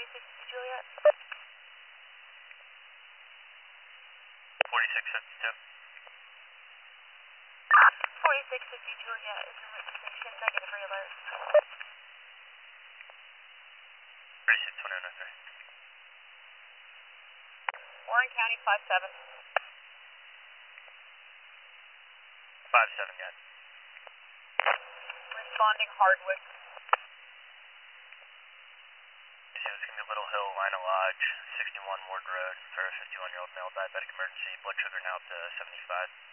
4650 Juliet. 4652. 4650 Juliet is in route to station, negative re-alert. 362103. Warren County 57. 57 again. Responding Hardwood. So it's going to be Little Hill, Lina Lodge, 61 Ward Road for a 51-year-old male diabetic emergency. Blood sugar now up to 75.